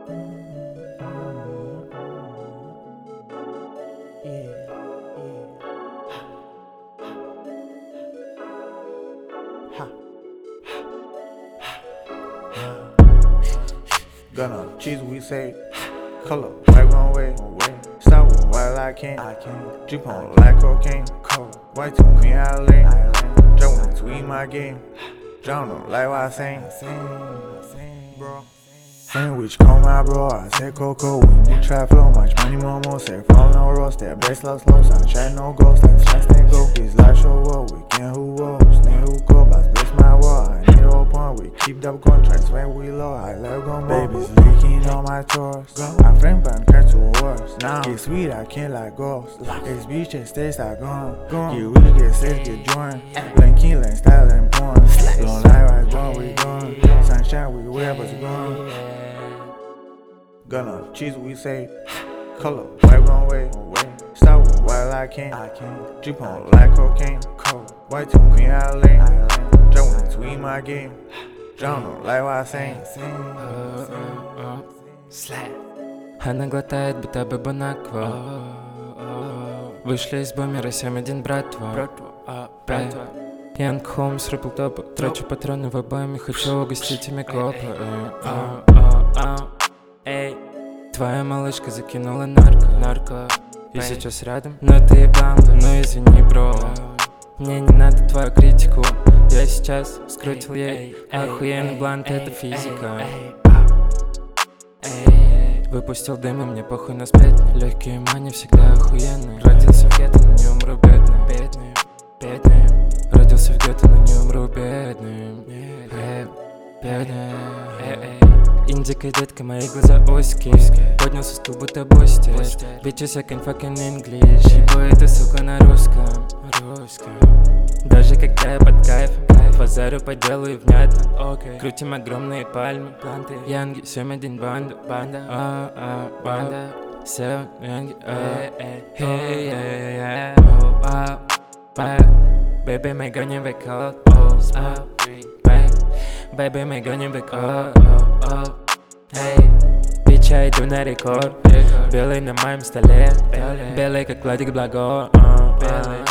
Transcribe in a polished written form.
Gun up, cheese we say, color, white one way, stop with white like king, drip on like cocaine, white to me I lane, drunk to eat my game, drown them like what I sing, bro. Sandwich call my bro, I said cocoa, we need trap flow, much money momo, say fall no roast, that bass slow, sunshine no ghost, let's just stay go, his life show up, we can't who up, snake who go, but bless my wall, I need open, we keep double contracts when we low, I let go more, babies leaking on my tours, I frame burn cut to worse, now get sweet, I can't like ghosts, it's beach and stays I gone, get weak, get safe, get joined, blinking like style and porn, don't lie, right, gone, we gone, sunshine we wear, but it's gone. Gun up, cheese we say, color, white one way, stop with white like king, drip on like cocaine, white to me I lane, drunk to eat my game, drown them like what I sing. Она глотает, будто бы Бонаква. Вышли из бумера 7-1, братва. Янг Холмс, рэпл топа. Трачу патроны в обойме, хочу угостить ими копы. Эй, твоя малышка закинула нарко. И сейчас рядом, но ты бамба, ну извини, бро. Мне не надо твою критику. Я сейчас скрутил ей охуенный блант, это физика. Выпустил дым, и мне похуй на сплетни. Легкие мани всегда охуенные. Родился в гетто, но не умру бедным. Бедный. Родился в гетто, но не умру бедным. Бедный. Индика, детка, мои глаза узкие. Поднялся стул, будто бости. Bitches, I can fucking English. Ебу эту суку на русском. Даже когда я под кайфом, базарю по делу и внятно. Крутим огромные пальмы, планты. Янги, 7-1 банда. Все, янги, Baby, мы гоним векот. Baby, мы гоним векот. Bitch, я иду на рекорд. Белый на моем столе. Белый, как Владик Благо.